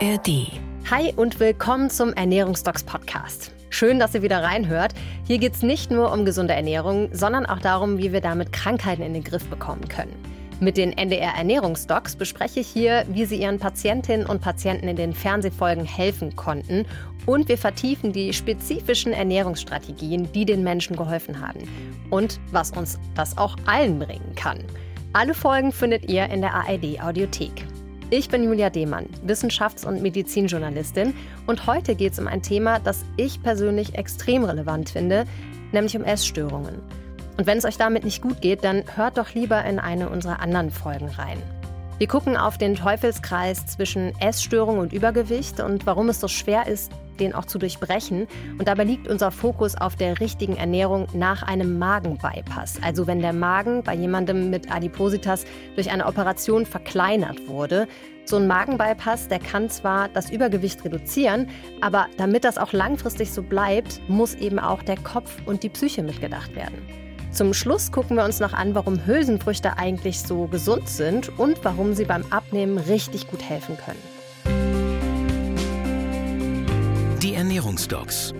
ARD. Hi und willkommen zum Ernährungsdocs Podcast. Schön, dass ihr wieder reinhört. Hier geht es nicht nur um gesunde Ernährung, sondern auch darum, wie wir damit Krankheiten in den Griff bekommen können. Mit den NDR Ernährungsdocs bespreche ich hier, wie sie ihren Patientinnen und Patienten in den Fernsehfolgen helfen konnten. Und wir vertiefen die spezifischen Ernährungsstrategien, die den Menschen geholfen haben. Und was uns das auch allen bringen kann. Alle Folgen findet ihr in der ARD Audiothek. Ich bin Julia Demann, Wissenschafts- und Medizinjournalistin. Und heute geht es um ein Thema, das ich persönlich extrem relevant finde, nämlich um Essstörungen. Und wenn es euch damit nicht gut geht, dann hört doch lieber in eine unserer anderen Folgen rein. Wir gucken auf den Teufelskreis zwischen Essstörung und Übergewicht und warum es so schwer ist, den auch zu durchbrechen. Und dabei liegt unser Fokus auf der richtigen Ernährung nach einem Magenbypass. Also wenn der Magen bei jemandem mit Adipositas durch eine Operation verkleinert wurde. So ein Magenbypass, der kann zwar das Übergewicht reduzieren, aber damit das auch langfristig so bleibt, muss eben auch der Kopf und die Psyche mitgedacht werden. Zum Schluss gucken wir uns noch an, warum Hülsenfrüchte eigentlich so gesund sind und warum sie beim Abnehmen richtig gut helfen können. Die Ernährungsdocs.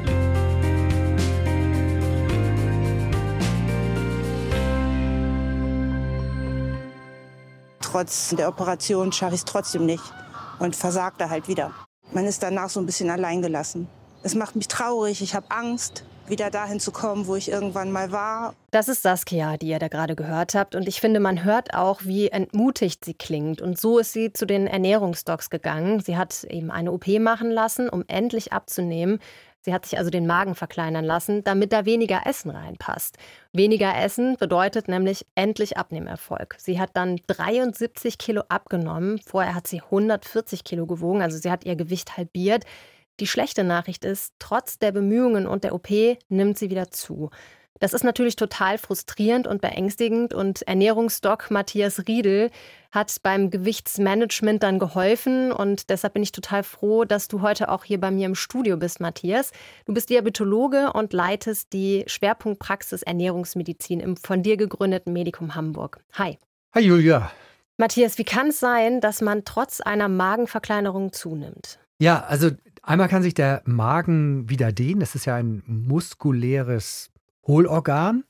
Trotz der Operation schaffe ich es trotzdem nicht und versagte halt wieder. Man ist danach so ein bisschen alleingelassen. Es macht mich traurig, ich habe Angst, wieder dahin zu kommen, wo ich irgendwann mal war. Das ist Saskia, die ihr da gerade gehört habt. Und ich finde, man hört auch, wie entmutigt sie klingt. Und so ist sie zu den Ernährungsdocs gegangen. Sie hat eben eine OP machen lassen, um endlich abzunehmen. Sie hat sich also den Magen verkleinern lassen, damit da weniger Essen reinpasst. Weniger Essen bedeutet nämlich endlich Abnehmerfolg. Sie hat dann 73 Kilo abgenommen. Vorher hat sie 140 Kilo gewogen, also sie hat ihr Gewicht halbiert. Die schlechte Nachricht ist, trotz der Bemühungen und der OP nimmt sie wieder zu. Das ist natürlich total frustrierend und beängstigend und Ernährungsdoc Matthias Riedel hat beim Gewichtsmanagement dann geholfen und deshalb bin ich total froh, dass du heute auch hier bei mir im Studio bist, Matthias. Du bist Diabetologe und leitest die Schwerpunktpraxis Ernährungsmedizin im von dir gegründeten Medikum Hamburg. Hi. Hi Julia. Matthias, wie kann es sein, dass man trotz einer Magenverkleinerung zunimmt? Ja, also einmal kann sich der Magen wieder dehnen. Das ist ja ein muskuläres Hohlorgan.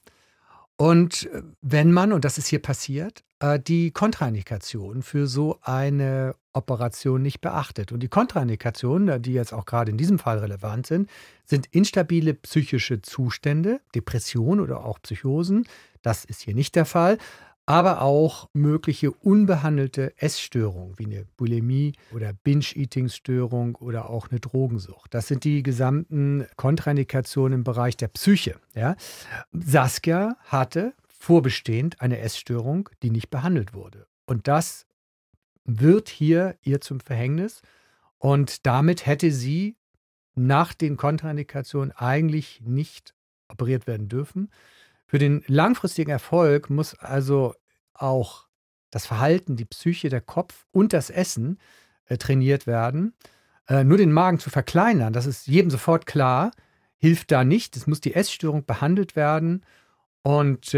Und wenn man, und das ist hier passiert, die Kontraindikationen für so eine Operation nicht beachtet. Und die Kontraindikationen, die jetzt auch gerade in diesem Fall relevant sind instabile psychische Zustände, Depression oder auch Psychosen. Das ist hier nicht der Fall. Aber auch mögliche unbehandelte Essstörungen wie eine Bulimie oder Binge-Eating-Störung oder auch eine Drogensucht. Das sind die gesamten Kontraindikationen im Bereich der Psyche. Ja. Saskia hatte vorbestehend eine Essstörung, die nicht behandelt wurde. Und das wird hier ihr zum Verhängnis. Und damit hätte sie nach den Kontraindikationen eigentlich nicht operiert werden dürfen. Für den langfristigen Erfolg muss also auch das Verhalten, die Psyche, der Kopf und das Essen trainiert werden. Nur den Magen zu verkleinern, das ist jedem sofort klar, hilft da nicht. Es muss die Essstörung behandelt werden. Und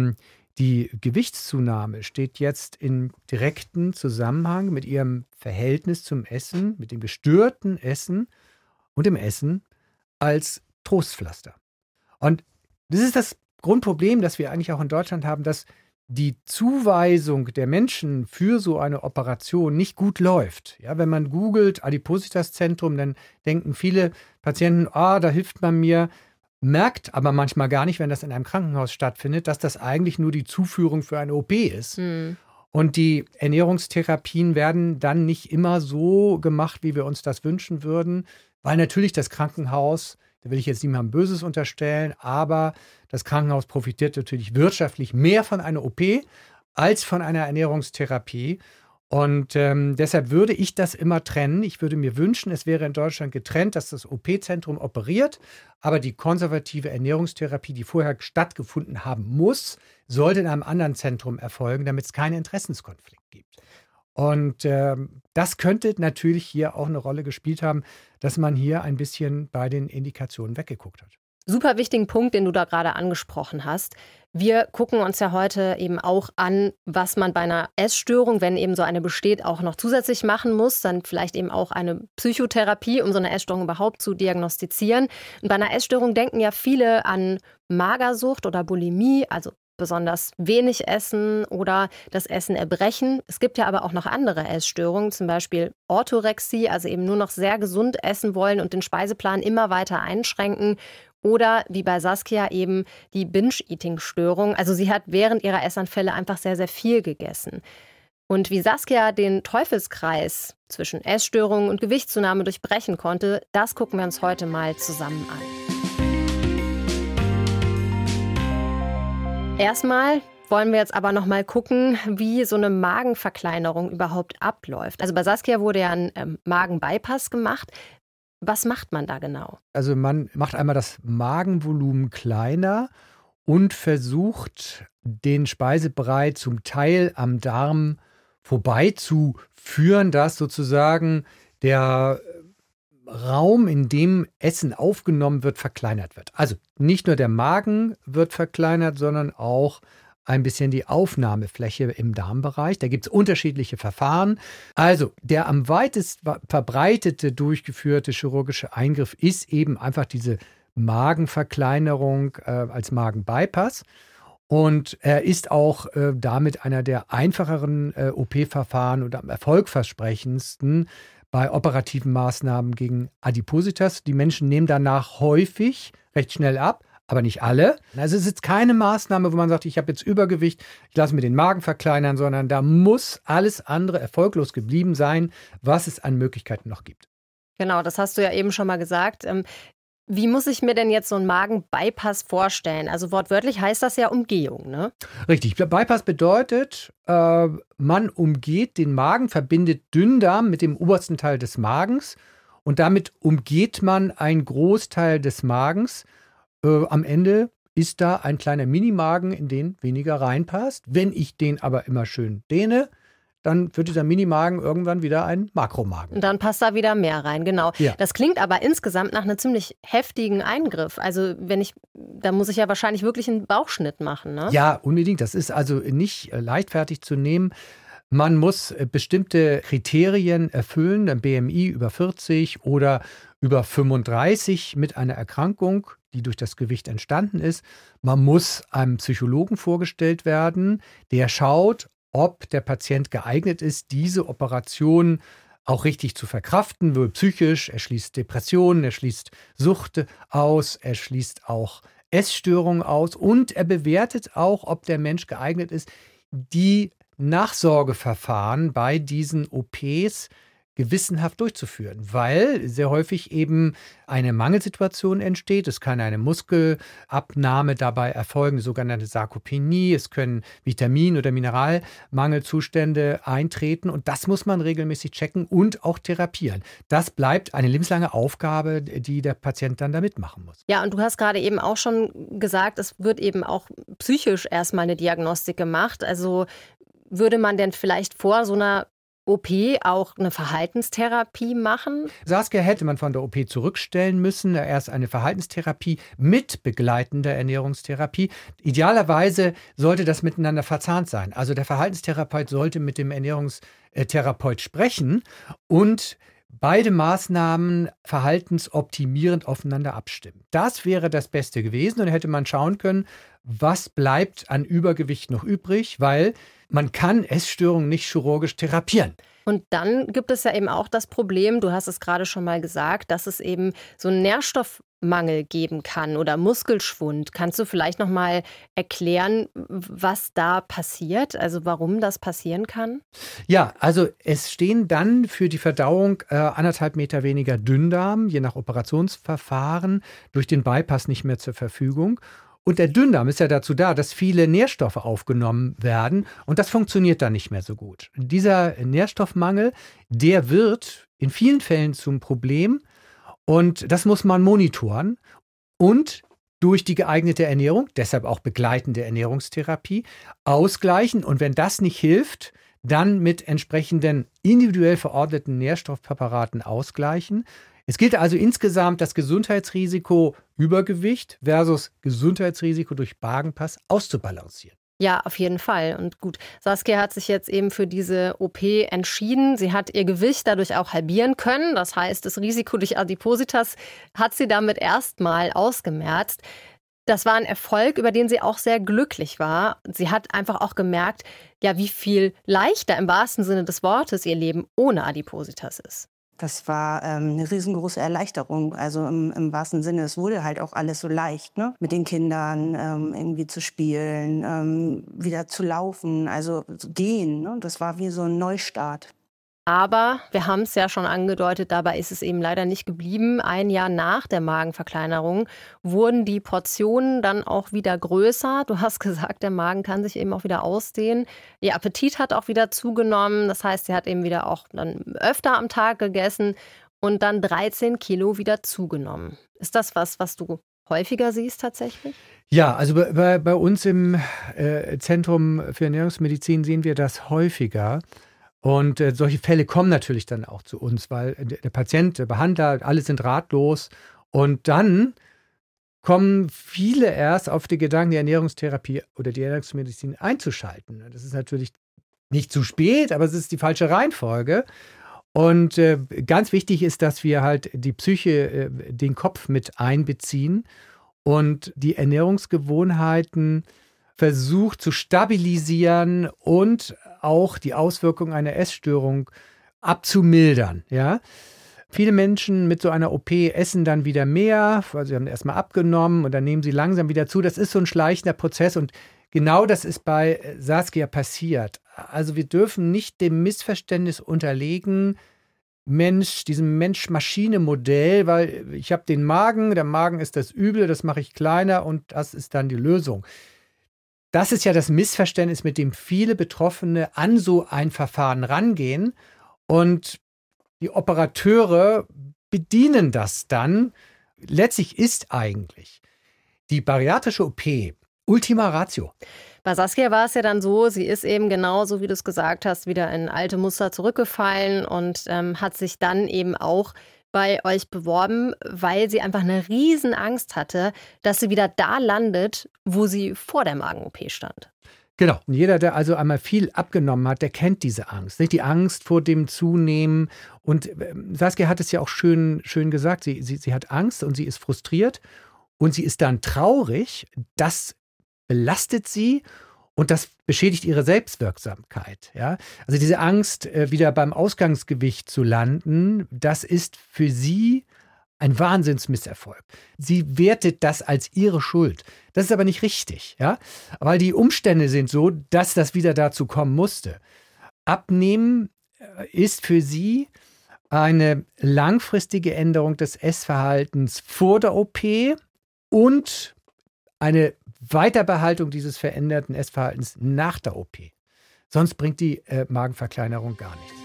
die Gewichtszunahme steht jetzt im direkten Zusammenhang mit ihrem Verhältnis zum Essen, mit dem gestörten Essen und dem Essen als Trostpflaster. Und das ist das Grundproblem, das wir eigentlich auch in Deutschland haben, dass die Zuweisung der Menschen für so eine Operation nicht gut läuft. Ja, wenn man googelt Adipositas-Zentrum, dann denken viele Patienten, da hilft man mir, merkt aber manchmal gar nicht, wenn das in einem Krankenhaus stattfindet, dass das eigentlich nur die Zuführung für eine OP ist. Und die Ernährungstherapien werden dann nicht immer so gemacht, wie wir uns das wünschen würden, weil natürlich das Krankenhaus, da will ich jetzt niemandem Böses unterstellen, aber das Krankenhaus profitiert natürlich wirtschaftlich mehr von einer OP als von einer Ernährungstherapie. Und deshalb würde ich das immer trennen. Ich würde mir wünschen, es wäre in Deutschland getrennt, dass das OP-Zentrum operiert, aber die konservative Ernährungstherapie, die vorher stattgefunden haben muss, sollte in einem anderen Zentrum erfolgen, damit es keinen Interessenskonflikt gibt. Und das könnte natürlich hier auch eine Rolle gespielt haben, dass man hier ein bisschen bei den Indikationen weggeguckt hat. super wichtigen Punkt, den du da gerade angesprochen hast. Wir gucken uns ja heute eben auch an, was man bei einer Essstörung, wenn eben so eine besteht, auch noch zusätzlich machen muss. Dann vielleicht eben auch eine Psychotherapie, um so eine Essstörung überhaupt zu diagnostizieren. Und bei einer Essstörung denken ja viele an Magersucht oder Bulimie, also besonders wenig essen oder das Essen erbrechen. Es gibt ja aber auch noch andere Essstörungen, zum Beispiel Orthorexie, also eben nur noch sehr gesund essen wollen und den Speiseplan immer weiter einschränken. Oder wie bei Saskia eben die Binge-Eating-Störung. Also sie hat während ihrer Essanfälle einfach sehr, sehr viel gegessen. Und wie Saskia den Teufelskreis zwischen Essstörungen und Gewichtszunahme durchbrechen konnte, das gucken wir uns heute mal zusammen an. Erstmal wollen wir jetzt aber noch mal gucken, wie so eine Magenverkleinerung überhaupt abläuft. Also bei Saskia wurde ja ein Magenbypass gemacht. Was macht man da genau? Also man macht einmal das Magenvolumen kleiner und versucht, den Speisebrei zum Teil am Darm vorbeizuführen, dass sozusagen der Raum, in dem Essen aufgenommen wird, verkleinert wird. Also nicht nur der Magen wird verkleinert, sondern auch ein bisschen die Aufnahmefläche im Darmbereich. Da gibt es unterschiedliche Verfahren. Also der am weitest verbreitete durchgeführte chirurgische Eingriff ist eben einfach diese Magenverkleinerung als Magenbypass. Und er ist auch damit einer der einfacheren OP-Verfahren und am erfolgversprechendsten bei operativen Maßnahmen gegen Adipositas. Die Menschen nehmen danach häufig recht schnell ab, aber nicht alle. Also es ist jetzt keine Maßnahme, wo man sagt, ich habe jetzt Übergewicht, ich lasse mir den Magen verkleinern, sondern da muss alles andere erfolglos geblieben sein, was es an Möglichkeiten noch gibt. Genau, das hast du ja eben schon mal gesagt. Wie muss ich mir denn jetzt so einen Magenbypass vorstellen? Also wortwörtlich heißt das ja Umgehung, ne? Richtig. Bypass bedeutet, man umgeht den Magen, verbindet Dünndarm mit dem obersten Teil des Magens und damit umgeht man einen Großteil des Magens. Am Ende ist da ein kleiner Minimagen, in den weniger reinpasst. Wenn ich den aber immer schön dehne, dann wird dieser Minimagen irgendwann wieder ein Makromagen. Und dann passt da wieder mehr rein, genau. Ja. Das klingt aber insgesamt nach einem ziemlich heftigen Eingriff. Also da muss ich ja wahrscheinlich wirklich einen Bauchschnitt machen, ne? Ja, unbedingt. Das ist also nicht leichtfertig zu nehmen. Man muss bestimmte Kriterien erfüllen, ein BMI über 40 oder über 35 mit einer Erkrankung, die durch das Gewicht entstanden ist. Man muss einem Psychologen vorgestellt werden, der schaut, ob der Patient geeignet ist, diese Operation auch richtig zu verkraften, wohl psychisch. Er schließt Depressionen, er schließt Sucht aus, er schließt auch Essstörungen aus und er bewertet auch, ob der Mensch geeignet ist, die Nachsorgeverfahren bei diesen OPs gewissenhaft durchzuführen, weil sehr häufig eben eine Mangelsituation entsteht. Es kann eine Muskelabnahme dabei erfolgen, sogenannte Sarkopenie. Es können Vitamin- oder Mineralmangelzustände eintreten und das muss man regelmäßig checken und auch therapieren. Das bleibt eine lebenslange Aufgabe, die der Patient dann da mitmachen muss. Ja, und du hast gerade eben auch schon gesagt, es wird eben auch psychisch erstmal eine Diagnostik gemacht. Also würde man denn vielleicht vor so einer OP auch eine Verhaltenstherapie machen? Saskia hätte man von der OP zurückstellen müssen. Erst eine Verhaltenstherapie mit begleitender Ernährungstherapie. Idealerweise sollte das miteinander verzahnt sein. Also der Verhaltenstherapeut sollte mit dem Ernährungstherapeut sprechen und beide Maßnahmen verhaltensoptimierend aufeinander abstimmen. Das wäre das Beste gewesen und hätte man schauen können, was bleibt an Übergewicht noch übrig, weil man kann Essstörungen nicht chirurgisch therapieren. Und dann gibt es ja eben auch das Problem, du hast es gerade schon mal gesagt, dass es eben so einen Nährstoffmangel geben kann oder Muskelschwund. Kannst du vielleicht noch mal erklären, was da passiert, also warum das passieren kann? Ja, also es stehen dann für die Verdauung 1,5 Meter weniger Dünndarm, je nach Operationsverfahren, durch den Bypass nicht mehr zur Verfügung. Und der Dünndarm ist ja dazu da, dass viele Nährstoffe aufgenommen werden und das funktioniert dann nicht mehr so gut. Dieser Nährstoffmangel, der wird in vielen Fällen zum Problem und das muss man monitoren und durch die geeignete Ernährung, deshalb auch begleitende Ernährungstherapie, ausgleichen und wenn das nicht hilft, dann mit entsprechenden individuell verordneten Nährstoffpräparaten ausgleichen. Es gilt also insgesamt das Gesundheitsrisiko Übergewicht versus Gesundheitsrisiko durch Magenpass auszubalancieren. Ja, auf jeden Fall. Und gut, Saskia hat sich jetzt eben für diese OP entschieden. Sie hat ihr Gewicht dadurch auch halbieren können. Das heißt, das Risiko durch Adipositas hat sie damit erstmal ausgemerzt. Das war ein Erfolg, über den sie auch sehr glücklich war. Sie hat einfach auch gemerkt, ja, wie viel leichter im wahrsten Sinne des Wortes ihr Leben ohne Adipositas ist. Das war eine riesengroße Erleichterung, also im wahrsten Sinne. Es wurde halt auch alles so leicht, ne? Mit den Kindern irgendwie zu spielen, wieder zu laufen, also gehen. Ne? Das war wie so ein Neustart. Aber wir haben es ja schon angedeutet, dabei ist es eben leider nicht geblieben. Ein Jahr nach der Magenverkleinerung wurden die Portionen dann auch wieder größer. Du hast gesagt, der Magen kann sich eben auch wieder ausdehnen. Ihr Appetit hat auch wieder zugenommen. Das heißt, sie hat eben wieder auch dann öfter am Tag gegessen und dann 13 Kilo wieder zugenommen. Ist das was du häufiger siehst tatsächlich? Ja, also bei uns im Zentrum für Ernährungsmedizin sehen wir das häufiger. Und solche Fälle kommen natürlich dann auch zu uns, weil der Patient, der Behandler, alle sind ratlos. Und dann kommen viele erst auf den Gedanken, die Ernährungstherapie oder die Ernährungsmedizin einzuschalten. Das ist natürlich nicht zu spät, aber es ist die falsche Reihenfolge. Und ganz wichtig ist, dass wir halt die Psyche, den Kopf mit einbeziehen und die Ernährungsgewohnheiten versucht zu stabilisieren und auch die Auswirkungen einer Essstörung abzumildern. Ja? Viele Menschen mit so einer OP essen dann wieder mehr, weil sie haben erstmal abgenommen und dann nehmen sie langsam wieder zu. Das ist so ein schleichender Prozess und genau das ist bei Saskia passiert. Also wir dürfen nicht dem Missverständnis unterlegen, diesem Mensch-Maschine-Modell, weil ich habe den Magen, der Magen ist das Übel, das mache ich kleiner und das ist dann die Lösung. Das ist ja das Missverständnis, mit dem viele Betroffene an so ein Verfahren rangehen und die Operateure bedienen das dann. Letztlich ist eigentlich die bariatrische OP Ultima Ratio. Bei Saskia war es ja dann so, sie ist eben genauso, wie du es gesagt hast, wieder in alte Muster zurückgefallen und hat sich dann eben auch bei euch beworben, weil sie einfach eine riesen Angst hatte, dass sie wieder da landet, wo sie vor der Magen-OP stand. Genau. Und jeder, der also einmal viel abgenommen hat, der kennt diese Angst. Nicht die Angst vor dem Zunehmen. Und Saskia hat es ja auch schön gesagt. Sie hat Angst und sie ist frustriert und sie ist dann traurig. Das belastet sie und das beschädigt ihre Selbstwirksamkeit. Ja? Also diese Angst, wieder beim Ausgangsgewicht zu landen, das ist für sie ein Wahnsinnsmisserfolg. Sie wertet das als ihre Schuld. Das ist aber nicht richtig, ja? Weil die Umstände sind so, dass das wieder dazu kommen musste. Abnehmen ist für sie eine langfristige Änderung des Essverhaltens vor der OP und eine Weiterbehaltung dieses veränderten Essverhaltens nach der OP. Sonst bringt die Magenverkleinerung gar nichts.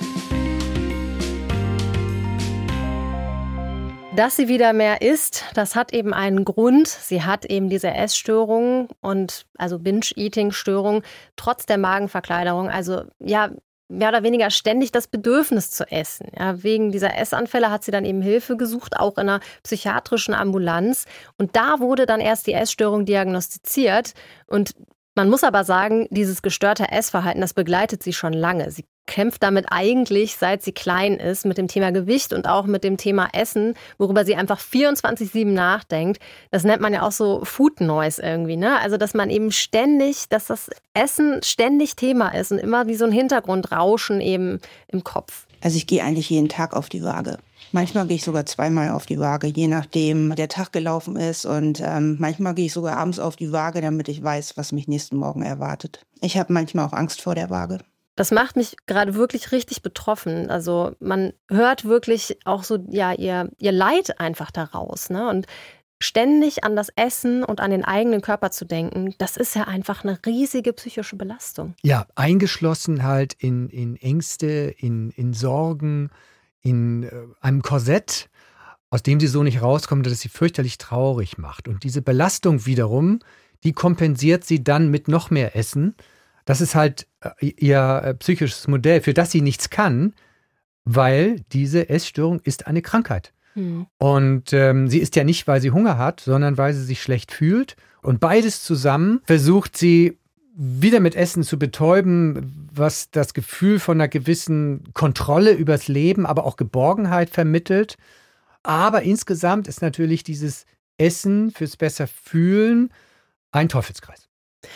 Dass sie wieder mehr isst, das hat eben einen Grund. Sie hat eben diese Essstörung und also Binge-Eating-Störung trotz der Magenverkleinerung. Also ja, mehr oder weniger ständig das Bedürfnis zu essen. Ja, wegen dieser Essanfälle hat sie dann eben Hilfe gesucht, auch in einer psychiatrischen Ambulanz. Und da wurde dann erst die Essstörung diagnostiziert. Und man muss aber sagen, dieses gestörte Essverhalten, das begleitet sie schon lange. Sie kämpft damit eigentlich, seit sie klein ist, mit dem Thema Gewicht und auch mit dem Thema Essen, worüber sie einfach 24/7 nachdenkt. Das nennt man ja auch so Food Noise irgendwie, ne? Also, dass man eben ständig, dass das Essen ständig Thema ist und immer wie so ein Hintergrundrauschen eben im Kopf. Also ich gehe eigentlich jeden Tag auf die Waage. Manchmal gehe ich sogar zweimal auf die Waage, je nachdem der Tag gelaufen ist. Und manchmal gehe ich sogar abends auf die Waage, damit ich weiß, was mich nächsten Morgen erwartet. Ich habe manchmal auch Angst vor der Waage. Das macht mich gerade wirklich richtig betroffen. Also man hört wirklich auch so ja ihr Leid einfach daraus, ne? Und ständig an das Essen und an den eigenen Körper zu denken, das ist ja einfach eine riesige psychische Belastung. Ja, eingeschlossen halt in Ängste, in Sorgen, in einem Korsett, aus dem sie so nicht rauskommt, dass sie fürchterlich traurig macht. Und diese Belastung wiederum, die kompensiert sie dann mit noch mehr Essen. Das ist halt ihr psychisches Modell, für das sie nichts kann, weil diese Essstörung ist eine Krankheit. Und sie ist ja nicht, weil sie Hunger hat, sondern weil sie sich schlecht fühlt. Und beides zusammen versucht sie wieder mit Essen zu betäuben, was das Gefühl von einer gewissen Kontrolle übers Leben, aber auch Geborgenheit vermittelt. Aber insgesamt ist natürlich dieses Essen fürs besser Fühlen ein Teufelskreis.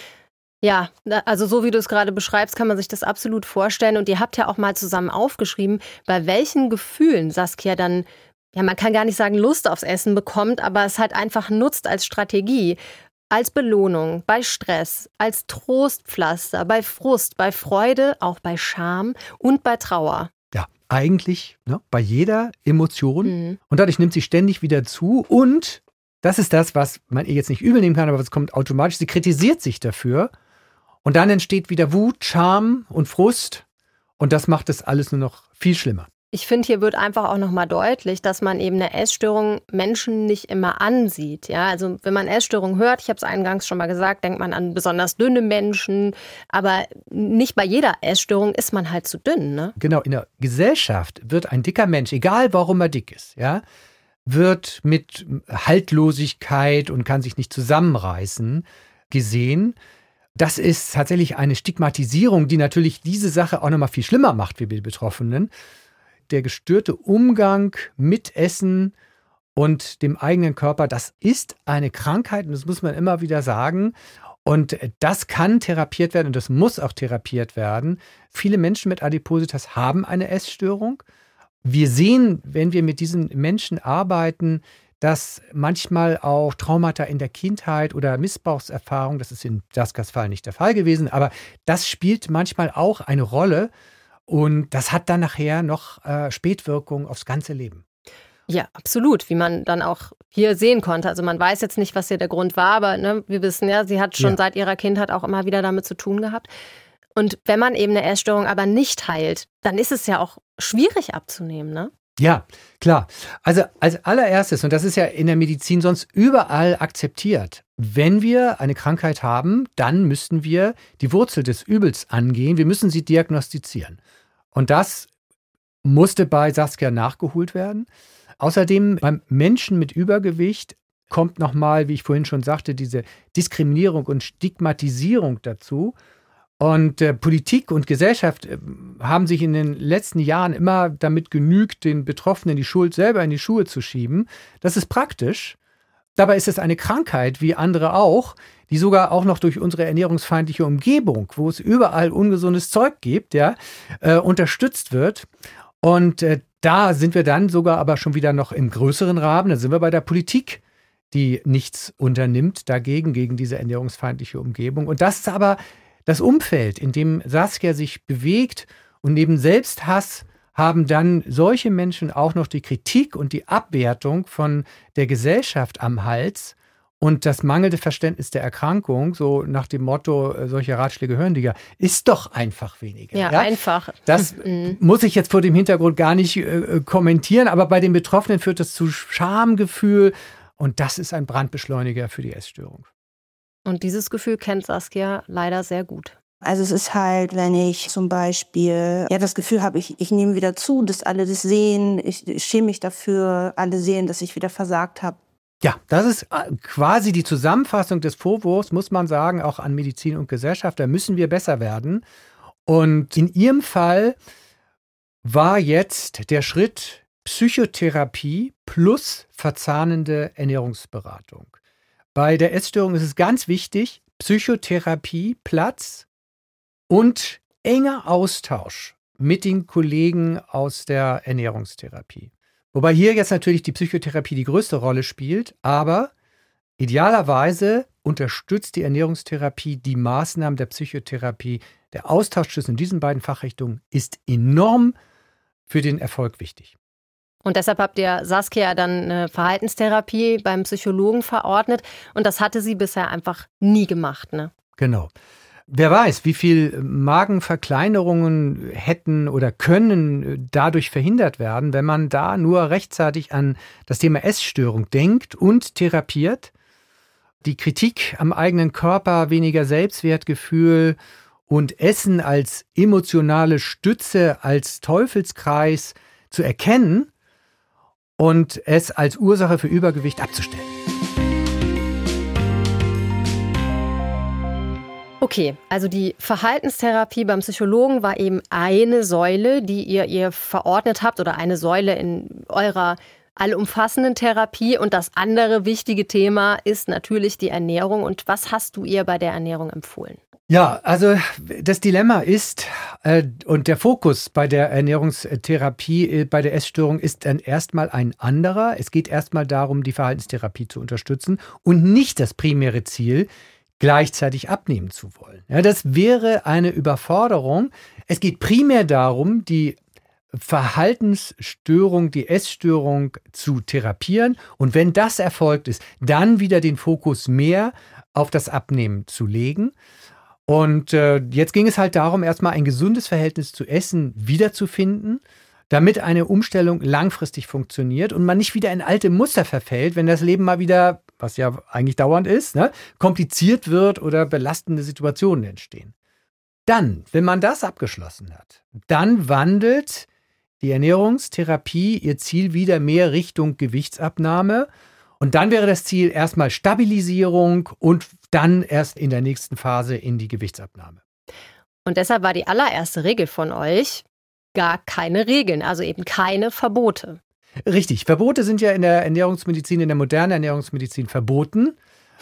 Ja, also so wie du es gerade beschreibst, kann man sich das absolut vorstellen. Und ihr habt ja auch mal zusammen aufgeschrieben, bei welchen Gefühlen Saskia dann, ja, man kann gar nicht sagen Lust aufs Essen bekommt, aber es halt einfach nutzt als Strategie. Als Belohnung, bei Stress, als Trostpflaster, bei Frust, bei Freude, auch bei Scham und bei Trauer. Ja, eigentlich bei jeder Emotion. Und dadurch nimmt sie ständig wieder zu. Und das ist das, was man ihr jetzt nicht übel nehmen kann, aber es kommt automatisch. Sie kritisiert sich dafür. Und dann entsteht wieder Wut, Scham und Frust. Und das macht das alles nur noch viel schlimmer. Ich finde, hier wird einfach auch nochmal deutlich, dass man eben eine Essstörung Menschen nicht immer ansieht. Ja, also wenn man Essstörung hört, ich habe es eingangs schon mal gesagt, denkt man an besonders dünne Menschen. Aber nicht bei jeder Essstörung ist man halt zu dünn, ne? Genau, in der Gesellschaft wird ein dicker Mensch, egal warum er dick ist, ja, wird mit Haltlosigkeit und kann sich nicht zusammenreißen gesehen. Das ist tatsächlich eine Stigmatisierung, die natürlich diese Sache auch nochmal viel schlimmer macht für die Betroffenen. Der gestörte Umgang mit Essen und dem eigenen Körper, das ist eine Krankheit und das muss man immer wieder sagen. Und das kann therapiert werden und das muss auch therapiert werden. Viele Menschen mit Adipositas haben eine Essstörung. Wir sehen, wenn wir mit diesen Menschen arbeiten, dass manchmal auch Traumata in der Kindheit oder Missbrauchserfahrung, das ist in Saskias Fall nicht der Fall gewesen, aber das spielt manchmal auch eine Rolle. Und das hat dann nachher noch Spätwirkungen aufs ganze Leben. Ja, absolut, wie man dann auch hier sehen konnte. Also man weiß jetzt nicht, was hier der Grund war, aber ne, wir wissen ja, sie hat schon seit ihrer Kindheit auch immer wieder damit zu tun gehabt. Und wenn man eben eine Essstörung aber nicht heilt, dann ist es ja auch schwierig abzunehmen, ne? Ja, klar. Also als allererstes, und das ist ja in der Medizin sonst überall akzeptiert, wenn wir eine Krankheit haben, dann müssen wir die Wurzel des Übels angehen. Wir müssen sie diagnostizieren. Und das musste bei Saskia nachgeholt werden. Außerdem beim Menschen mit Übergewicht kommt nochmal, wie ich vorhin schon sagte, diese Diskriminierung und Stigmatisierung dazu. Und Politik und Gesellschaft haben sich in den letzten Jahren immer damit genügt, den Betroffenen die Schuld selber in die Schuhe zu schieben. Das ist praktisch. Dabei ist es eine Krankheit, wie andere auch, die sogar auch noch durch unsere ernährungsfeindliche Umgebung, wo es überall ungesundes Zeug gibt, unterstützt wird. Und da sind wir dann sogar aber schon wieder noch im größeren Rahmen. Da sind wir bei der Politik, die nichts unternimmt dagegen, gegen diese ernährungsfeindliche Umgebung. Und das ist aber das Umfeld, in dem Saskia sich bewegt, und neben Selbsthass haben dann solche Menschen auch noch die Kritik und die Abwertung von der Gesellschaft am Hals und das mangelnde Verständnis der Erkrankung, so nach dem Motto, solche Ratschläge hören die ja, ist doch einfach weniger. Ja, einfach. Das muss ich jetzt vor dem Hintergrund gar nicht kommentieren, aber bei den Betroffenen führt das zu Schamgefühl und das ist ein Brandbeschleuniger für die Essstörung. Und dieses Gefühl kennt Saskia leider sehr gut. Also es ist halt, wenn ich zum Beispiel das Gefühl habe, ich nehme wieder zu, dass alle das sehen, ich schäme mich dafür, alle sehen, dass ich wieder versagt habe. Ja, das ist quasi die Zusammenfassung des Vorwurfs, muss man sagen, auch an Medizin und Gesellschaft. Da müssen wir besser werden. Und in ihrem Fall war jetzt der Schritt Psychotherapie plus verzahnende Ernährungsberatung. Bei der Essstörung ist es ganz wichtig, Psychotherapie, Platz und enger Austausch mit den Kollegen aus der Ernährungstherapie. Wobei hier jetzt natürlich die Psychotherapie die größte Rolle spielt, aber idealerweise unterstützt die Ernährungstherapie die Maßnahmen der Psychotherapie. Der Austausch zwischen diesen beiden Fachrichtungen ist enorm für den Erfolg wichtig. Und deshalb habt ihr Saskia dann eine Verhaltenstherapie beim Psychologen verordnet. Und das hatte sie bisher einfach nie gemacht, ne? Genau. Wer weiß, wie viel Magenverkleinerungen hätten oder können dadurch verhindert werden, wenn man da nur rechtzeitig an das Thema Essstörung denkt und therapiert. Die Kritik am eigenen Körper, weniger Selbstwertgefühl und Essen als emotionale Stütze, als Teufelskreis zu erkennen und es als Ursache für Übergewicht abzustellen. Okay, also die Verhaltenstherapie beim Psychologen war eben eine Säule, die ihr verordnet habt oder eine Säule in eurer allumfassenden Therapie. Und das andere wichtige Thema ist natürlich die Ernährung. Und was hast du ihr bei der Ernährung empfohlen? Ja, also das Dilemma ist und der Fokus bei der Ernährungstherapie, bei der Essstörung ist dann erstmal ein anderer. Es geht erstmal darum, die Verhaltenstherapie zu unterstützen und nicht das primäre Ziel, gleichzeitig abnehmen zu wollen. Ja, das wäre eine Überforderung. Es geht primär darum, die Verhaltensstörung, die Essstörung zu therapieren. Und wenn das erfolgt ist, dann wieder den Fokus mehr auf das Abnehmen zu legen. Und jetzt ging es halt darum, erstmal ein gesundes Verhältnis zu Essen wiederzufinden, damit eine Umstellung langfristig funktioniert und man nicht wieder in alte Muster verfällt, wenn das Leben mal wieder, was ja eigentlich dauernd ist, kompliziert wird oder belastende Situationen entstehen. Dann, wenn man das abgeschlossen hat, dann wandelt die Ernährungstherapie ihr Ziel wieder mehr Richtung Gewichtsabnahme. Und dann wäre das Ziel erstmal Stabilisierung und dann erst in der nächsten Phase in die Gewichtsabnahme. Und deshalb war die allererste Regel von euch gar keine Regeln, also eben keine Verbote. Richtig, Verbote sind ja in der Ernährungsmedizin, in der modernen Ernährungsmedizin verboten.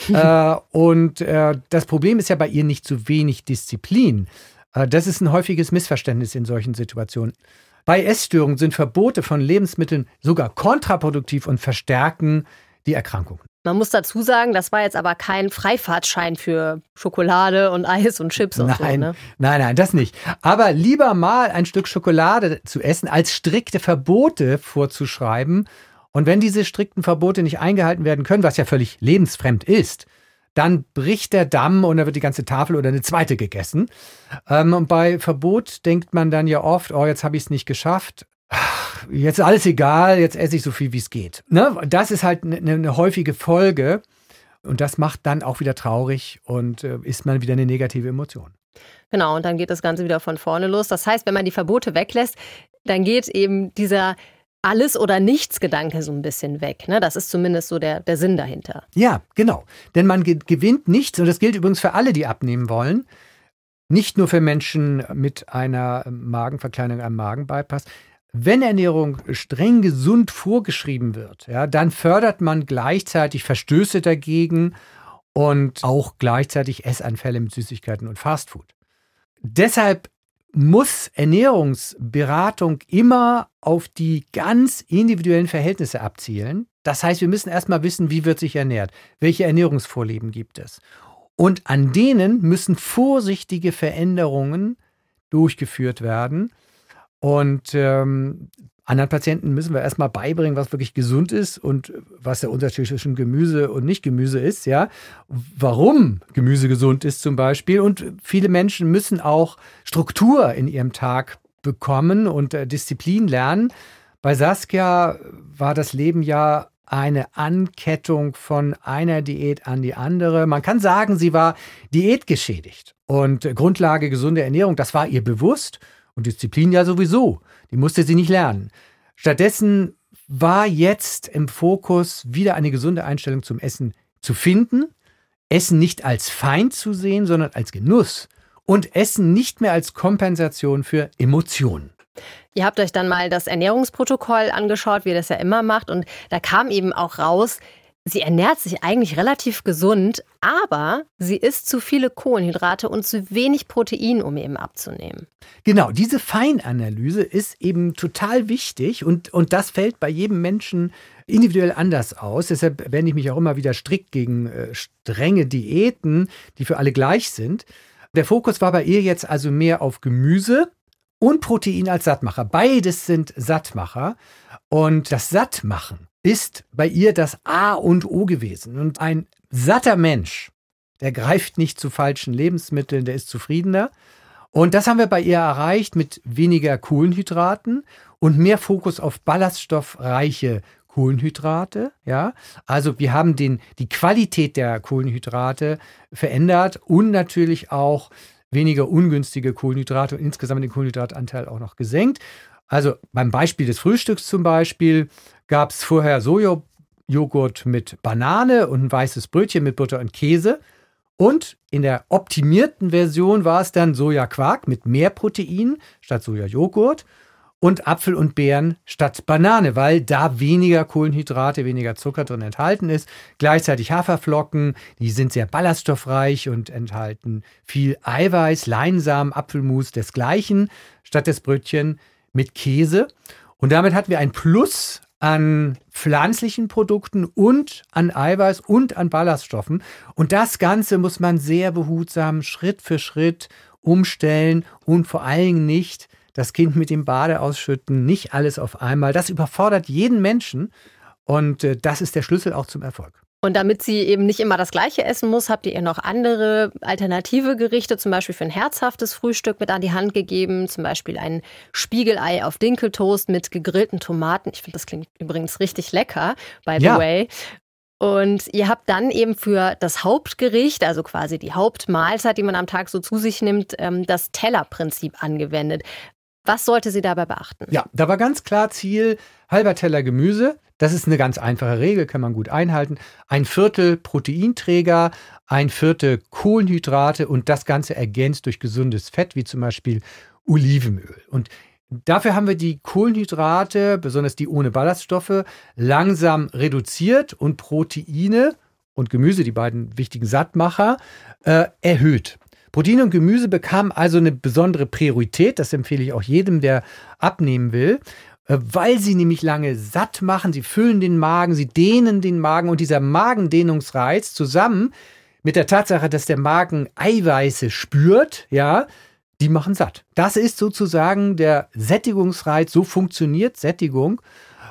Und das Problem ist ja bei ihr nicht zu wenig Disziplin. Das ist ein häufiges Missverständnis in solchen Situationen. Bei Essstörungen sind Verbote von Lebensmitteln sogar kontraproduktiv und verstärken die Erkrankung. Man muss dazu sagen, das war jetzt aber kein Freifahrtschein für Schokolade und Eis und Chips und so. Ne? Nein, das nicht. Aber lieber mal ein Stück Schokolade zu essen, als strikte Verbote vorzuschreiben. Und wenn diese strikten Verbote nicht eingehalten werden können, was ja völlig lebensfremd ist, dann bricht der Damm und dann wird die ganze Tafel oder eine zweite gegessen. Und bei Verbot denkt man dann ja oft, oh, jetzt habe ich es nicht geschafft. Jetzt ist alles egal, jetzt esse ich so viel, wie es geht. Ne? Das ist halt eine häufige Folge und das macht dann auch wieder traurig und ist mal wieder eine negative Emotion. Genau, und dann geht das Ganze wieder von vorne los. Das heißt, wenn man die Verbote weglässt, dann geht eben dieser Alles- oder Nichts-Gedanke so ein bisschen weg. Ne? Das ist zumindest so der Sinn dahinter. Ja, genau. Denn man gewinnt nichts und das gilt übrigens für alle, die abnehmen wollen. Nicht nur für Menschen mit einer Magenverkleinerung, einem Magenbypass. Wenn Ernährung streng gesund vorgeschrieben wird, ja, dann fördert man gleichzeitig Verstöße dagegen und auch gleichzeitig Essanfälle mit Süßigkeiten und Fastfood. Deshalb muss Ernährungsberatung immer auf die ganz individuellen Verhältnisse abzielen. Das heißt, wir müssen erstmal wissen, wie wird sich ernährt, welche Ernährungsvorlieben gibt es. Und an denen müssen vorsichtige Veränderungen durchgeführt werden. Und anderen Patienten müssen wir erstmal beibringen, was wirklich gesund ist und was der Unterschied zwischen Gemüse und Nicht-Gemüse ist, ja. Warum Gemüse gesund ist zum Beispiel. Und viele Menschen müssen auch Struktur in ihrem Tag bekommen und Disziplin lernen. Bei Saskia war das Leben ja eine Ankettung von einer Diät an die andere. Man kann sagen, sie war diätgeschädigt. Und Grundlage gesunde Ernährung, das war ihr bewusst. Und Disziplin ja sowieso, die musste sie nicht lernen. Stattdessen war jetzt im Fokus, wieder eine gesunde Einstellung zum Essen zu finden, Essen nicht als Feind zu sehen, sondern als Genuss und Essen nicht mehr als Kompensation für Emotionen. Ihr habt euch dann mal das Ernährungsprotokoll angeschaut, wie ihr das ja immer macht, und da kam eben auch raus, sie ernährt sich eigentlich relativ gesund, aber sie isst zu viele Kohlenhydrate und zu wenig Protein, um eben abzunehmen. Genau, diese Feinanalyse ist eben total wichtig und das fällt bei jedem Menschen individuell anders aus. Deshalb wende ich mich auch immer wieder strikt gegen strenge Diäten, die für alle gleich sind. Der Fokus war bei ihr jetzt also mehr auf Gemüse und Protein als Sattmacher. Beides sind Sattmacher und das Sattmachen ist bei ihr das A und O gewesen. Und ein satter Mensch, der greift nicht zu falschen Lebensmitteln, der ist zufriedener. Und das haben wir bei ihr erreicht mit weniger Kohlenhydraten und mehr Fokus auf ballaststoffreiche Kohlenhydrate. Ja? Also wir haben die Qualität der Kohlenhydrate verändert und natürlich auch weniger ungünstige Kohlenhydrate und insgesamt den Kohlenhydratanteil auch noch gesenkt. Also beim Beispiel des Frühstücks zum Beispiel gab es vorher Sojajoghurt mit Banane und ein weißes Brötchen mit Butter und Käse. Und in der optimierten Version war es dann Sojaquark mit mehr Protein statt Sojajoghurt und Apfel und Beeren statt Banane, weil da weniger Kohlenhydrate, weniger Zucker drin enthalten ist. Gleichzeitig Haferflocken, die sind sehr ballaststoffreich und enthalten viel Eiweiß, Leinsamen, Apfelmus, desgleichen, statt das Brötchen mit Käse. Und damit hatten wir ein Plus an pflanzlichen Produkten und an Eiweiß und an Ballaststoffen. Und das Ganze muss man sehr behutsam Schritt für Schritt umstellen und vor allen Dingen nicht das Kind mit dem Bade ausschütten, nicht alles auf einmal. Das überfordert jeden Menschen und das ist der Schlüssel auch zum Erfolg. Und damit sie eben nicht immer das Gleiche essen muss, habt ihr ihr noch andere alternative Gerichte, zum Beispiel für ein herzhaftes Frühstück mit an die Hand gegeben. Zum Beispiel ein Spiegelei auf Dinkeltoast mit gegrillten Tomaten. Ich finde, das klingt übrigens richtig lecker, by the way. Und ihr habt dann eben für das Hauptgericht, also quasi die Hauptmahlzeit, die man am Tag so zu sich nimmt, das Tellerprinzip angewendet. Was sollte sie dabei beachten? Ja, da war ganz klar Ziel, halber Teller Gemüse. Das ist eine ganz einfache Regel, kann man gut einhalten. 1/4 Proteinträger, 1/4 Kohlenhydrate und das Ganze ergänzt durch gesundes Fett, wie zum Beispiel Olivenöl. Und dafür haben wir die Kohlenhydrate, besonders die ohne Ballaststoffe, langsam reduziert und Proteine und Gemüse, die beiden wichtigen Sattmacher, erhöht. Protein und Gemüse bekamen also eine besondere Priorität, das empfehle ich auch jedem, der abnehmen will, weil sie nämlich lange satt machen, sie füllen den Magen, sie dehnen den Magen und dieser Magendehnungsreiz zusammen mit der Tatsache, dass der Magen Eiweiße spürt, ja, die machen satt. Das ist sozusagen der Sättigungsreiz, so funktioniert Sättigung,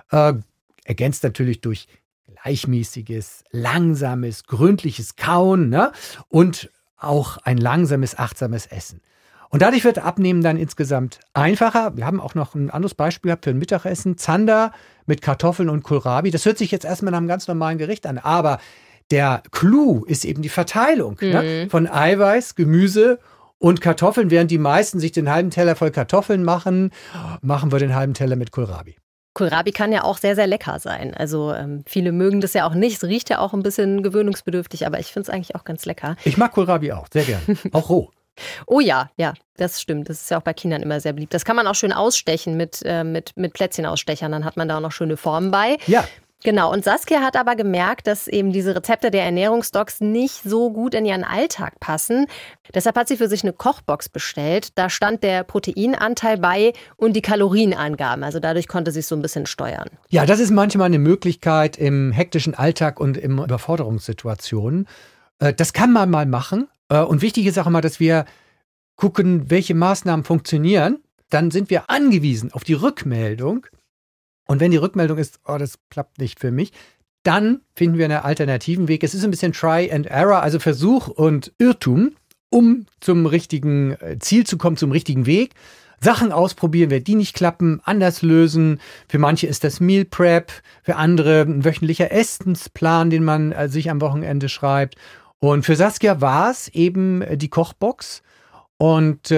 ergänzt natürlich durch gleichmäßiges, langsames, gründliches Kauen, ne? Und auch ein langsames, achtsames Essen. Und dadurch wird Abnehmen dann insgesamt einfacher. Wir haben auch noch ein anderes Beispiel gehabt für ein Mittagessen. Zander mit Kartoffeln und Kohlrabi. Das hört sich jetzt erstmal nach einem ganz normalen Gericht an. Aber der Clou ist eben die Verteilung ne? Von Eiweiß, Gemüse und Kartoffeln. Während die meisten sich den halben Teller voll Kartoffeln machen, machen wir den halben Teller mit Kohlrabi. Kohlrabi kann ja auch sehr, sehr lecker sein. Also viele mögen das ja auch nicht. Es riecht ja auch ein bisschen gewöhnungsbedürftig, aber ich finde es eigentlich auch ganz lecker. Ich mag Kohlrabi auch, sehr gern. Auch roh. Oh ja, das stimmt. Das ist ja auch bei Kindern immer sehr beliebt. Das kann man auch schön ausstechen mit Plätzchenausstechern. Dann hat man da auch noch schöne Formen bei. Ja. Genau, und Saskia hat aber gemerkt, dass eben diese Rezepte der Ernährungsdocs nicht so gut in ihren Alltag passen. Deshalb hat sie für sich eine Kochbox bestellt. Da stand der Proteinanteil bei und die Kalorienangaben. Also dadurch konnte sie es so ein bisschen steuern. Ja, das ist manchmal eine Möglichkeit im hektischen Alltag und in Überforderungssituationen. Das kann man mal machen. Und wichtig ist auch immer, dass wir gucken, welche Maßnahmen funktionieren. Dann sind wir angewiesen auf die Rückmeldung. Und wenn die Rückmeldung ist, oh, das klappt nicht für mich, dann finden wir einen alternativen Weg. Es ist ein bisschen Try and Error, also Versuch und Irrtum, um zum richtigen Ziel zu kommen, zum richtigen Weg. Sachen ausprobieren, wenn die nicht klappen, anders lösen. Für manche ist das Meal Prep, für andere ein wöchentlicher Essensplan, den man sich am Wochenende schreibt. Und für Saskia war es eben die Kochbox. Und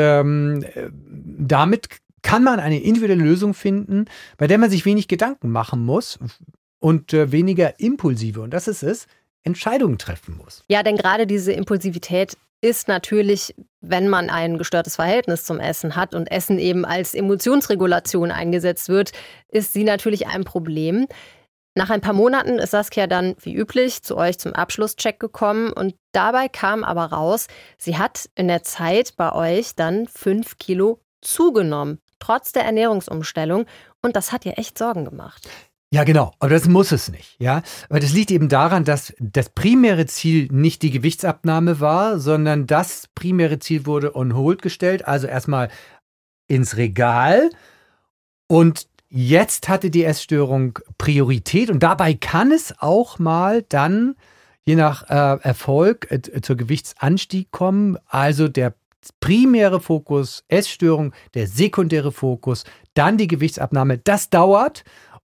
damit kann man eine individuelle Lösung finden, bei der man sich wenig Gedanken machen muss und weniger impulsive, und das ist es, Entscheidungen treffen muss. Ja, denn gerade diese Impulsivität ist natürlich, wenn man ein gestörtes Verhältnis zum Essen hat und Essen eben als Emotionsregulation eingesetzt wird, ist sie natürlich ein Problem. Nach ein paar Monaten ist Saskia dann, wie üblich, zu euch zum Abschlusscheck gekommen und dabei kam aber raus, sie hat in der Zeit bei euch dann 5 Kilo zugenommen, trotz der Ernährungsumstellung, und das hat ihr echt Sorgen gemacht. Ja, genau, aber das muss es nicht, ja, aber das liegt eben daran, dass das primäre Ziel nicht die Gewichtsabnahme war, sondern das primäre Ziel wurde on hold gestellt, also erstmal ins Regal, und jetzt hatte die Essstörung Priorität und dabei kann es auch mal dann, je nach Erfolg, zur Gewichtsanstieg kommen. Also der primäre Fokus Essstörung, der sekundäre Fokus, dann die Gewichtsabnahme. Das dauert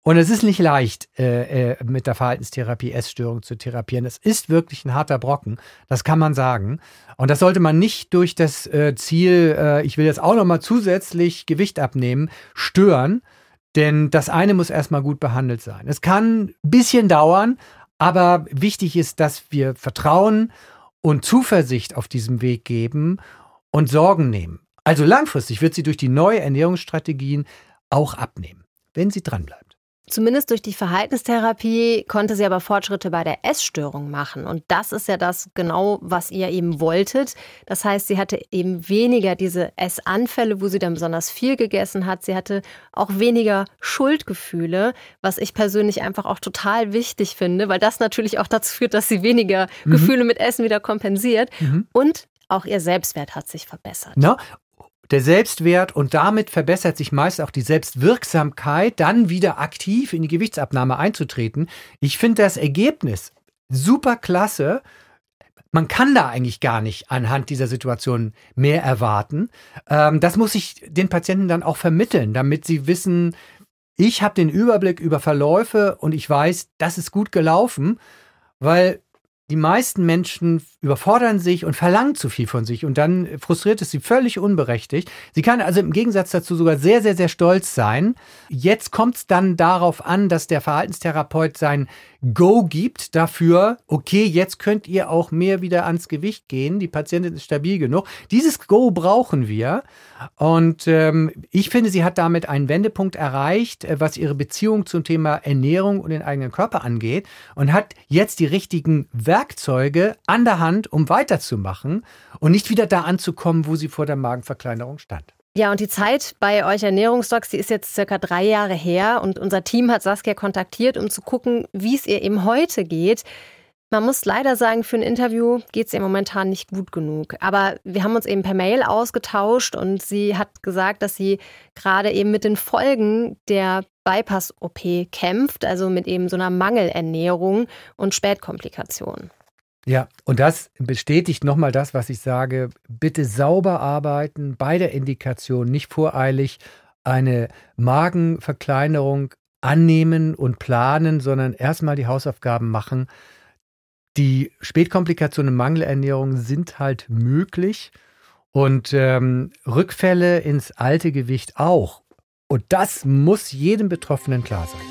Und es ist nicht leicht, mit der Verhaltenstherapie Essstörung zu therapieren. Es ist wirklich ein harter Brocken, das kann man sagen. Und das sollte man nicht durch das Ziel, ich will jetzt auch nochmal zusätzlich Gewicht abnehmen, stören. Denn das eine muss erstmal gut behandelt sein. Es kann ein bisschen dauern, aber wichtig ist, dass wir Vertrauen und Zuversicht auf diesem Weg geben und Sorgen nehmen. Also langfristig wird sie durch die neuen Ernährungsstrategien auch abnehmen, wenn sie dranbleibt. Zumindest durch die Verhaltenstherapie konnte sie aber Fortschritte bei der Essstörung machen. Und das ist ja das genau, was ihr eben wolltet. Das heißt, sie hatte eben weniger diese Essanfälle, wo sie dann besonders viel gegessen hat. Sie hatte auch weniger Schuldgefühle, was ich persönlich einfach auch total wichtig finde, weil das natürlich auch dazu führt, dass sie weniger Gefühle mit Essen wieder kompensiert. Und auch ihr Selbstwert hat sich verbessert. Na? Der Selbstwert und damit verbessert sich meist auch die Selbstwirksamkeit, dann wieder aktiv in die Gewichtsabnahme einzutreten. Ich finde das Ergebnis super klasse. Man kann da eigentlich gar nicht anhand dieser Situation mehr erwarten. Das muss ich den Patienten dann auch vermitteln, damit sie wissen, ich habe den Überblick über Verläufe und ich weiß, das ist gut gelaufen, weil die meisten Menschen überfordern sich und verlangen zu viel von sich und dann frustriert es sie völlig unberechtigt. Sie kann also im Gegensatz dazu sogar sehr, sehr, sehr stolz sein. Jetzt kommt es dann darauf an, dass der Verhaltenstherapeut sein Go gibt dafür, okay, jetzt könnt ihr auch mehr wieder ans Gewicht gehen, die Patientin ist stabil genug. Dieses Go brauchen wir und ich finde, sie hat damit einen Wendepunkt erreicht, was ihre Beziehung zum Thema Ernährung und den eigenen Körper angeht und hat jetzt die richtigen Werkzeuge an der Hand, um weiterzumachen und nicht wieder da anzukommen, wo sie vor der Magenverkleinerung stand. Ja, und die Zeit bei euch Ernährungsdocs, die ist jetzt circa 3 Jahre her und unser Team hat Saskia kontaktiert, um zu gucken, wie es ihr eben heute geht. Man muss leider sagen, für ein Interview geht es ihr momentan nicht gut genug. Aber wir haben uns eben per Mail ausgetauscht und sie hat gesagt, dass sie gerade eben mit den Folgen der Bypass-OP kämpft, also mit eben so einer Mangelernährung und Spätkomplikationen. Ja, und das bestätigt nochmal das, was ich sage. Bitte sauber arbeiten, bei der Indikation nicht voreilig eine Magenverkleinerung annehmen und planen, sondern erstmal die Hausaufgaben machen. Die Spätkomplikationen im Mangelernährung sind halt möglich und Rückfälle ins alte Gewicht auch. Und das muss jedem Betroffenen klar sein.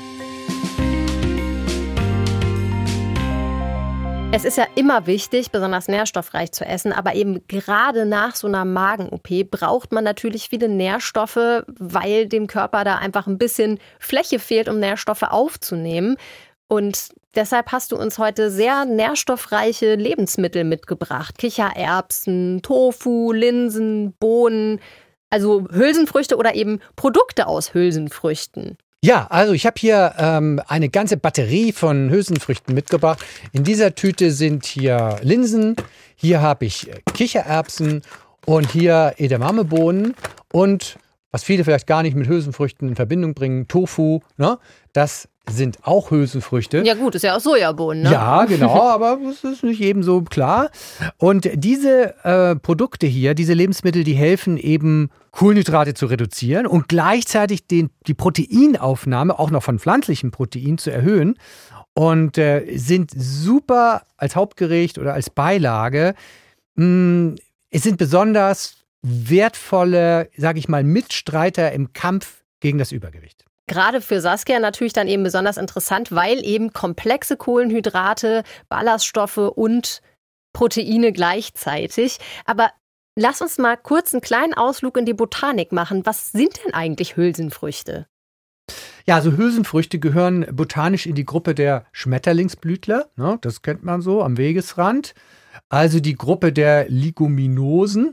Es ist ja immer wichtig, besonders nährstoffreich zu essen, aber eben gerade nach so einer Magen-OP braucht man natürlich viele Nährstoffe, weil dem Körper da einfach ein bisschen Fläche fehlt, um Nährstoffe aufzunehmen. Und deshalb hast du uns heute sehr nährstoffreiche Lebensmittel mitgebracht. Kichererbsen, Tofu, Linsen, Bohnen, also Hülsenfrüchte oder eben Produkte aus Hülsenfrüchten. Ja, also ich habe hier eine ganze Batterie von Hülsenfrüchten mitgebracht. In dieser Tüte sind hier Linsen, hier habe ich Kichererbsen und hier Edamamebohnen und was viele vielleicht gar nicht mit Hülsenfrüchten in Verbindung bringen, Tofu, ne? Das sind auch Hülsenfrüchte. Ja gut, ist ja auch Sojabohnen, ne? Ja, genau, aber das ist nicht jedem so klar. Und diese Produkte hier, diese Lebensmittel, die helfen eben, Kohlenhydrate zu reduzieren und gleichzeitig die Proteinaufnahme auch noch von pflanzlichen Proteinen zu erhöhen und sind super als Hauptgericht oder als Beilage. Es sind besonders wertvolle, sage ich mal, Mitstreiter im Kampf gegen das Übergewicht. Gerade für Saskia natürlich dann eben besonders interessant, weil eben komplexe Kohlenhydrate, Ballaststoffe und Proteine gleichzeitig. Aber lass uns mal kurz einen kleinen Ausflug in die Botanik machen. Was sind denn eigentlich Hülsenfrüchte? Ja, also Hülsenfrüchte gehören botanisch in die Gruppe der Schmetterlingsblütler. Ne, das kennt man so am Wegesrand. Also die Gruppe der Leguminosen.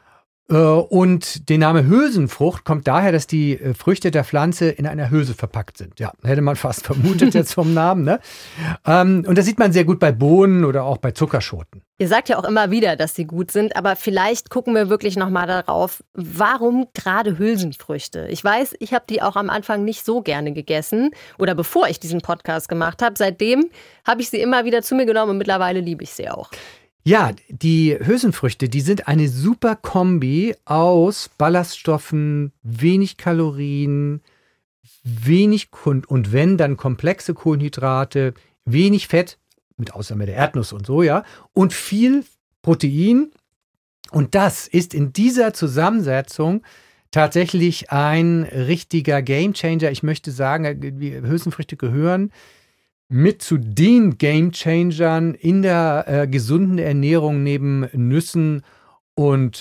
Und der Name Hülsenfrucht kommt daher, dass die Früchte der Pflanze in einer Hülse verpackt sind. Ja, hätte man fast vermutet jetzt vom Namen. Ne? Und das sieht man sehr gut bei Bohnen oder auch bei Zuckerschoten. Ihr sagt ja auch immer wieder, dass sie gut sind, aber vielleicht gucken wir wirklich nochmal darauf, warum gerade Hülsenfrüchte? Ich weiß, ich habe die auch am Anfang nicht so gerne gegessen oder bevor ich diesen Podcast gemacht habe. Seitdem habe ich sie immer wieder zu mir genommen und mittlerweile liebe ich sie auch. Ja, die Hülsenfrüchte, die sind eine super Kombi aus Ballaststoffen, wenig Kalorien, wenig und wenn, dann komplexe Kohlenhydrate, wenig Fett, mit Ausnahme der Erdnuss und so, ja, und viel Protein. Und das ist in dieser Zusammensetzung tatsächlich ein richtiger Gamechanger. Ich möchte sagen, die Hülsenfrüchte gehören mit zu den Gamechangern in der gesunden Ernährung neben Nüssen und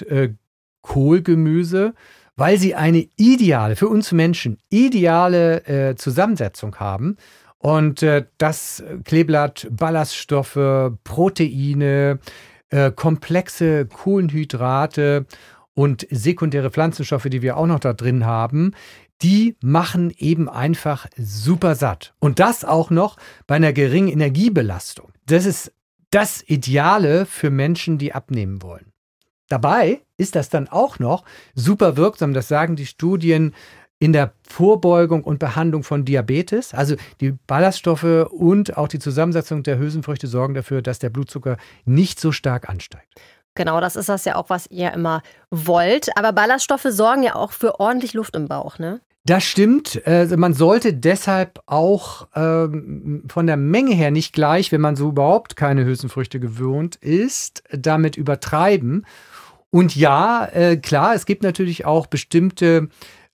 Kohlgemüse, weil sie eine für uns Menschen ideale Zusammensetzung haben. Und das Kleeblatt, Ballaststoffe, Proteine, komplexe Kohlenhydrate und sekundäre Pflanzenstoffe, die wir auch noch da drin haben, die machen eben einfach super satt. Und das auch noch bei einer geringen Energiebelastung. Das ist das Ideale für Menschen, die abnehmen wollen. Dabei ist das dann auch noch super wirksam, das sagen die Studien, in der Vorbeugung und Behandlung von Diabetes. Also die Ballaststoffe und auch die Zusammensetzung der Hülsenfrüchte sorgen dafür, dass der Blutzucker nicht so stark ansteigt. Genau, das ist das ja auch, was ihr immer wollt. Aber Ballaststoffe sorgen ja auch für ordentlich Luft im Bauch, ne? Das stimmt. Man sollte deshalb auch von der Menge her nicht gleich, wenn man so überhaupt keine Hülsenfrüchte gewöhnt ist, damit übertreiben. Und ja, klar, es gibt natürlich auch bestimmte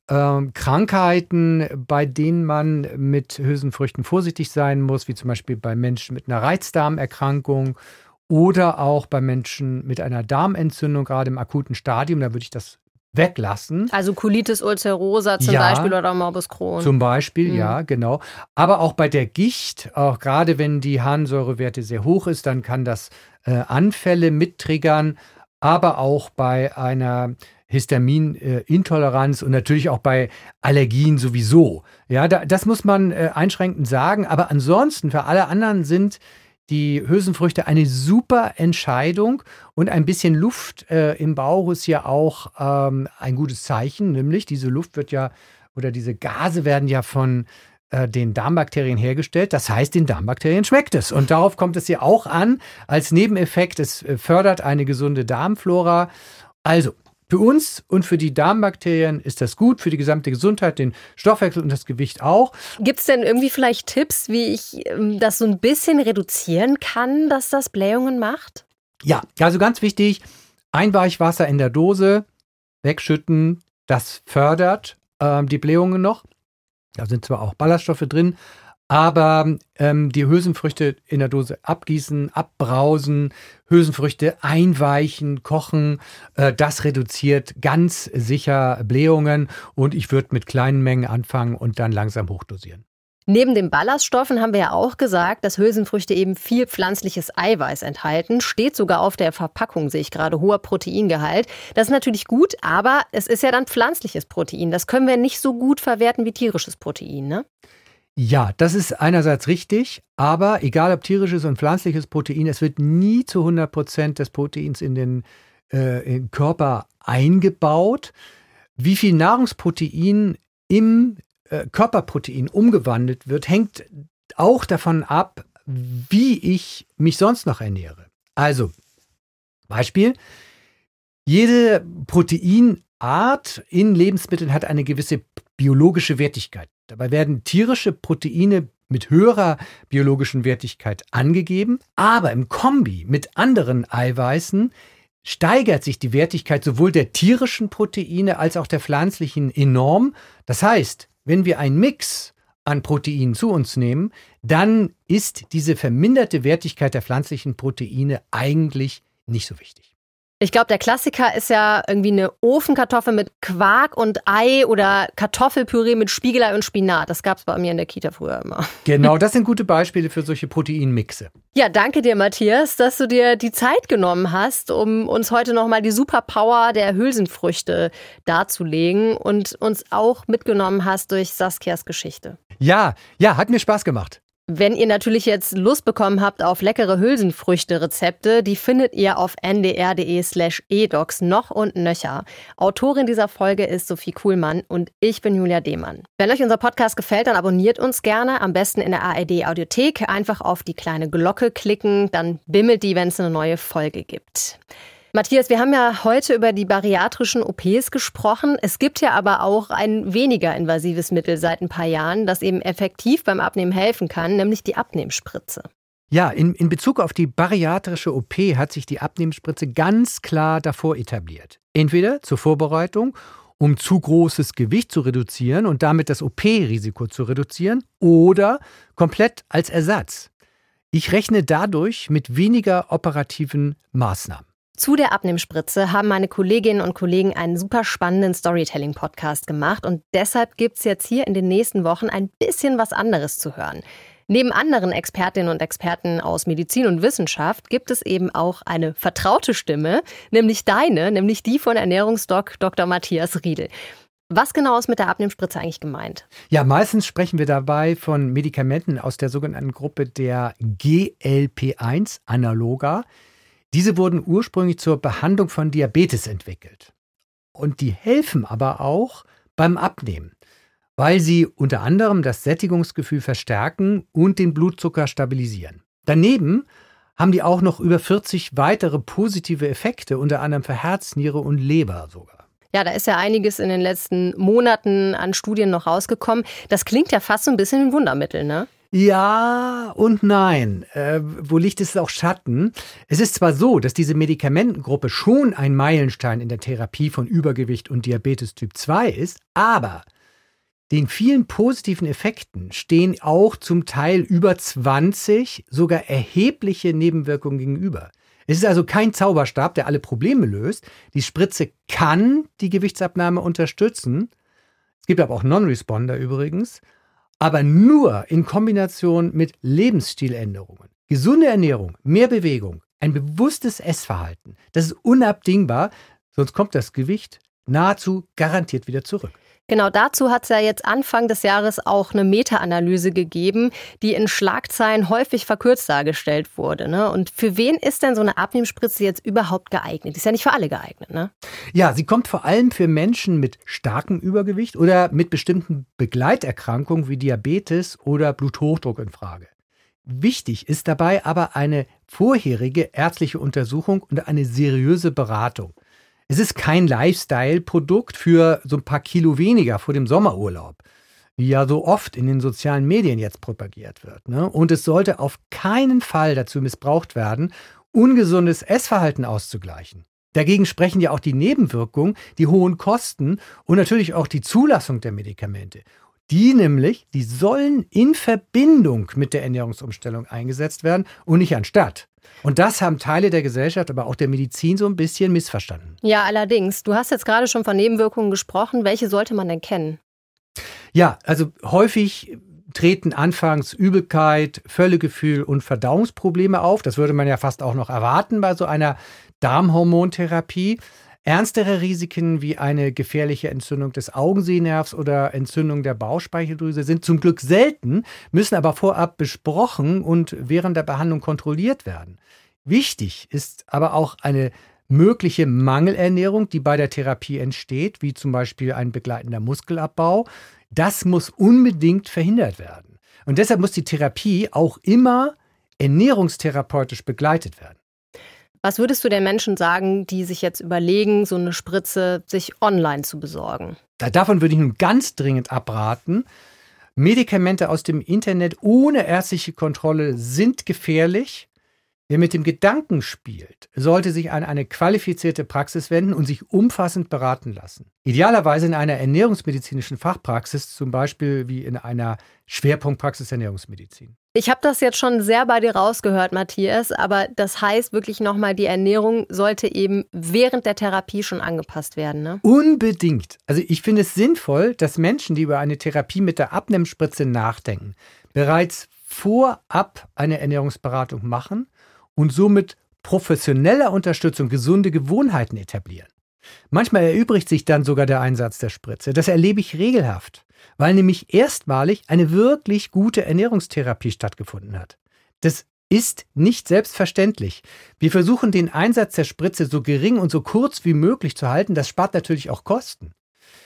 Krankheiten, bei denen man mit Hülsenfrüchten vorsichtig sein muss, wie zum Beispiel bei Menschen mit einer Reizdarmerkrankung oder auch bei Menschen mit einer Darmentzündung, gerade im akuten Stadium. Da würde ich das weglassen. Also Colitis ulcerosa zum Beispiel oder Morbus Crohn. Zum Beispiel, ja, genau. Aber auch bei der Gicht, auch gerade wenn die Harnsäurewerte sehr hoch ist, dann kann das Anfälle mittriggern, aber auch bei einer Histaminintoleranz und natürlich auch bei Allergien sowieso. Ja, das muss man einschränkend sagen. Aber ansonsten, für alle anderen sind die Hülsenfrüchte eine super Entscheidung. Und ein bisschen Luft im Bauch ist ja auch ein gutes Zeichen. Nämlich diese Luft wird ja, oder diese Gase werden ja von den Darmbakterien hergestellt. Das heißt, den Darmbakterien schmeckt es. Und darauf kommt es ja auch an. Als Nebeneffekt, es fördert eine gesunde Darmflora. Also, für uns und für die Darmbakterien ist das gut, für die gesamte Gesundheit, den Stoffwechsel und das Gewicht auch. Gibt es denn irgendwie vielleicht Tipps, wie ich das so ein bisschen reduzieren kann, dass das Blähungen macht? Ja, also ganz wichtig, Einweichwasser in der Dose wegschütten, das fördert die Blähungen noch. Da sind zwar auch Ballaststoffe drin, aber die Hülsenfrüchte in der Dose abgießen, abbrausen, Hülsenfrüchte einweichen, kochen, das reduziert ganz sicher Blähungen und ich würde mit kleinen Mengen anfangen und dann langsam hochdosieren. Neben den Ballaststoffen haben wir ja auch gesagt, dass Hülsenfrüchte eben viel pflanzliches Eiweiß enthalten. Steht sogar auf der Verpackung, sehe ich gerade, hoher Proteingehalt. Das ist natürlich gut, aber es ist ja dann pflanzliches Protein. Das können wir nicht so gut verwerten wie tierisches Protein, ne? Ja, das ist einerseits richtig, aber egal ob tierisches und pflanzliches Protein, es wird nie zu 100% des Proteins in den Körper eingebaut. Wie viel Nahrungsprotein im Körperprotein umgewandelt wird, hängt auch davon ab, wie ich mich sonst noch ernähre. Also, Beispiel, jede Proteinart in Lebensmitteln hat eine gewisse biologische Wertigkeit. Dabei werden tierische Proteine mit höherer biologischen Wertigkeit angegeben, aber im Kombi mit anderen Eiweißen steigert sich die Wertigkeit sowohl der tierischen Proteine als auch der pflanzlichen enorm. Das heißt, wenn wir einen Mix an Proteinen zu uns nehmen, dann ist diese verminderte Wertigkeit der pflanzlichen Proteine eigentlich nicht so wichtig. Ich glaube, der Klassiker ist ja irgendwie eine Ofenkartoffel mit Quark und Ei oder Kartoffelpüree mit Spiegelei und Spinat. Das gab es bei mir in der Kita früher immer. Genau, das sind gute Beispiele für solche Proteinmixe. Ja, danke dir, Matthias, dass du dir die Zeit genommen hast, um uns heute nochmal die Superpower der Hülsenfrüchte darzulegen und uns auch mitgenommen hast durch Saskias Geschichte. Ja, hat mir Spaß gemacht. Wenn ihr natürlich jetzt Lust bekommen habt auf leckere Hülsenfrüchte-Rezepte, die findet ihr auf ndr.de/edocs noch und nöcher. Autorin dieser Folge ist Sophie Kuhlmann und ich bin Julia Demann. Wenn euch unser Podcast gefällt, dann abonniert uns gerne, am besten in der ARD-Audiothek. Einfach auf die kleine Glocke klicken, dann bimmelt die, wenn es eine neue Folge gibt. Matthias, wir haben ja heute über die bariatrischen OPs gesprochen. Es gibt ja aber auch ein weniger invasives Mittel seit ein paar Jahren, das eben effektiv beim Abnehmen helfen kann, nämlich die Abnehmspritze. Ja, in Bezug auf die bariatrische OP hat sich die Abnehmspritze ganz klar davor etabliert. Entweder zur Vorbereitung, um zu großes Gewicht zu reduzieren und damit das OP-Risiko zu reduzieren, oder komplett als Ersatz. Ich rechne dadurch mit weniger operativen Maßnahmen. Zu der Abnehmspritze haben meine Kolleginnen und Kollegen einen super spannenden Storytelling-Podcast gemacht und deshalb gibt es jetzt hier in den nächsten Wochen ein bisschen was anderes zu hören. Neben anderen Expertinnen und Experten aus Medizin und Wissenschaft gibt es eben auch eine vertraute Stimme, nämlich die von Ernährungsdoc Dr. Matthias Riedel. Was genau ist mit der Abnehmspritze eigentlich gemeint? Ja, meistens sprechen wir dabei von Medikamenten aus der sogenannten Gruppe der GLP-1-Analoga. Diese wurden ursprünglich zur Behandlung von Diabetes entwickelt. Und die helfen aber auch beim Abnehmen, weil sie unter anderem das Sättigungsgefühl verstärken und den Blutzucker stabilisieren. Daneben haben die auch noch über 40 weitere positive Effekte, unter anderem für Herz, Niere und Leber sogar. Ja, da ist ja einiges in den letzten Monaten an Studien noch rausgekommen. Das klingt ja fast so ein bisschen wie ein Wundermittel, ne? Ja und nein. Wo Licht ist auch Schatten. Es ist zwar so, dass diese Medikamentengruppe schon ein Meilenstein in der Therapie von Übergewicht und Diabetes Typ 2 ist, aber den vielen positiven Effekten stehen auch zum Teil über 20 sogar erhebliche Nebenwirkungen gegenüber. Es ist also kein Zauberstab, der alle Probleme löst. Die Spritze kann die Gewichtsabnahme unterstützen. Es gibt aber auch Non-Responder übrigens. Aber nur in Kombination mit Lebensstiländerungen. Gesunde Ernährung, mehr Bewegung, ein bewusstes Essverhalten. Das ist unabdingbar, sonst kommt das Gewicht nahezu garantiert wieder zurück. Genau dazu hat es ja jetzt Anfang des Jahres auch eine Meta-Analyse gegeben, die in Schlagzeilen häufig verkürzt dargestellt wurde. Ne? Und für wen ist denn so eine Abnehmspritze jetzt überhaupt geeignet? Ist ja nicht für alle geeignet, ne? Ja, sie kommt vor allem für Menschen mit starkem Übergewicht oder mit bestimmten Begleiterkrankungen wie Diabetes oder Bluthochdruck in Frage. Wichtig ist dabei aber eine vorherige ärztliche Untersuchung und eine seriöse Beratung. Es ist kein Lifestyle-Produkt für so ein paar Kilo weniger vor dem Sommerurlaub, wie ja so oft in den sozialen Medien jetzt propagiert wird. Ne? Und es sollte auf keinen Fall dazu missbraucht werden, ungesundes Essverhalten auszugleichen. Dagegen sprechen ja auch die Nebenwirkungen, die hohen Kosten und natürlich auch die Zulassung der Medikamente. Die sollen in Verbindung mit der Ernährungsumstellung eingesetzt werden und nicht anstatt. Und das haben Teile der Gesellschaft, aber auch der Medizin so ein bisschen missverstanden. Ja, allerdings. Du hast jetzt gerade schon von Nebenwirkungen gesprochen. Welche sollte man denn kennen? Ja, also häufig treten anfangs Übelkeit, Völlegefühl und Verdauungsprobleme auf. Das würde man ja fast auch noch erwarten bei so einer Darmhormontherapie. Ernstere Risiken wie eine gefährliche Entzündung des Augensehnervs oder Entzündung der Bauchspeicheldrüse sind zum Glück selten, müssen aber vorab besprochen und während der Behandlung kontrolliert werden. Wichtig ist aber auch eine mögliche Mangelernährung, die bei der Therapie entsteht, wie zum Beispiel ein begleitender Muskelabbau. Das muss unbedingt verhindert werden. Und deshalb muss die Therapie auch immer ernährungstherapeutisch begleitet werden. Was würdest du den Menschen sagen, die sich jetzt überlegen, so eine Spritze sich online zu besorgen? Davon würde ich nun ganz dringend abraten. Medikamente aus dem Internet ohne ärztliche Kontrolle sind gefährlich. Wer mit dem Gedanken spielt, sollte sich an eine qualifizierte Praxis wenden und sich umfassend beraten lassen. Idealerweise in einer ernährungsmedizinischen Fachpraxis, zum Beispiel wie in einer Schwerpunktpraxis Ernährungsmedizin. Ich habe das jetzt schon sehr bei dir rausgehört, Matthias, aber das heißt wirklich nochmal, die Ernährung sollte eben während der Therapie schon angepasst werden, ne? Unbedingt. Also ich finde es sinnvoll, dass Menschen, die über eine Therapie mit der Abnehmspritze nachdenken, bereits vorab eine Ernährungsberatung machen und somit professioneller Unterstützung gesunde Gewohnheiten etablieren. Manchmal erübrigt sich dann sogar der Einsatz der Spritze. Das erlebe ich regelhaft, weil nämlich erstmalig eine wirklich gute Ernährungstherapie stattgefunden hat. Das ist nicht selbstverständlich. Wir versuchen, den Einsatz der Spritze so gering und so kurz wie möglich zu halten. Das spart natürlich auch Kosten.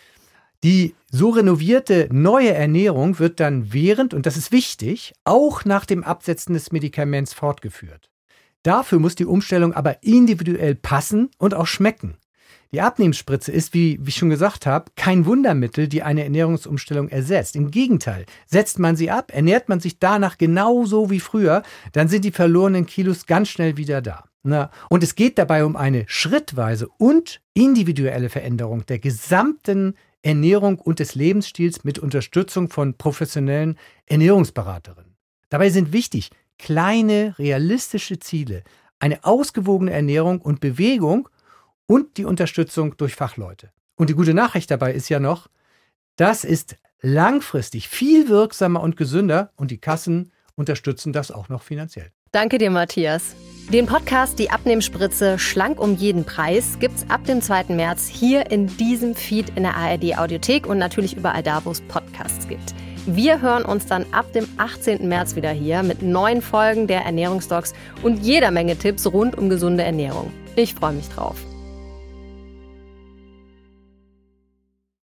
Die so renovierte neue Ernährung wird dann während, und das ist wichtig, auch nach dem Absetzen des Medikaments fortgeführt. Dafür muss die Umstellung aber individuell passen und auch schmecken. Die Abnehmspritze ist, wie ich schon gesagt habe, kein Wundermittel, die eine Ernährungsumstellung ersetzt. Im Gegenteil, setzt man sie ab, ernährt man sich danach genauso wie früher, dann sind die verlorenen Kilos ganz schnell wieder da. Und es geht dabei um eine schrittweise und individuelle Veränderung der gesamten Ernährung und des Lebensstils mit Unterstützung von professionellen Ernährungsberaterinnen. Dabei sind wichtig kleine, realistische Ziele, eine ausgewogene Ernährung und Bewegung und die Unterstützung durch Fachleute. Und die gute Nachricht dabei ist ja noch, das ist langfristig viel wirksamer und gesünder und die Kassen unterstützen das auch noch finanziell. Danke dir, Matthias. Den Podcast Die Abnehmspritze schlank um jeden Preis gibt's ab dem 2. März hier in diesem Feed in der ARD-Audiothek und natürlich überall da, wo es Podcasts gibt. Wir hören uns dann ab dem 18. März wieder hier mit neuen Folgen der Ernährungsdocs und jeder Menge Tipps rund um gesunde Ernährung. Ich freue mich drauf.